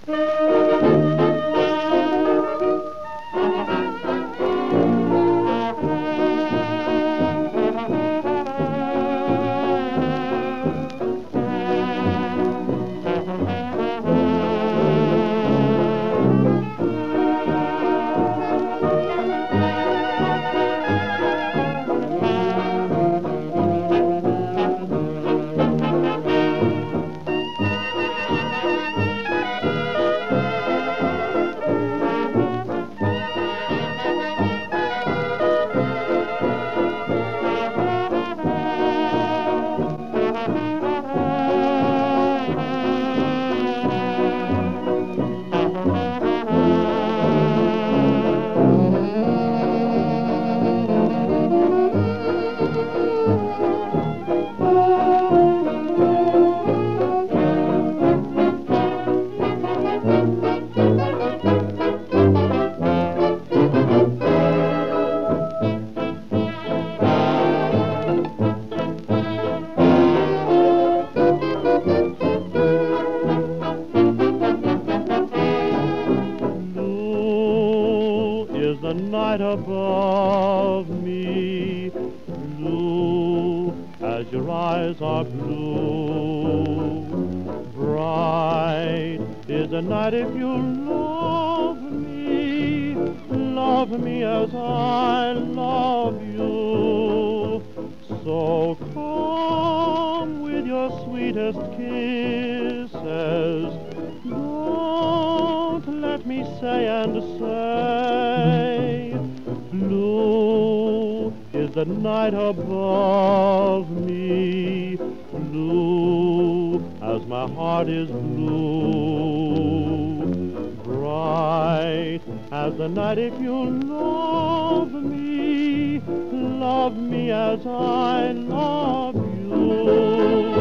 The night above me, blue as your eyes are blue. Bright is the night if you love me as I love you. So come with your sweetest kisses, don't let me say and say, blue is the night above me, blue as my heart is blue. Bright as the night if you love me as I love you.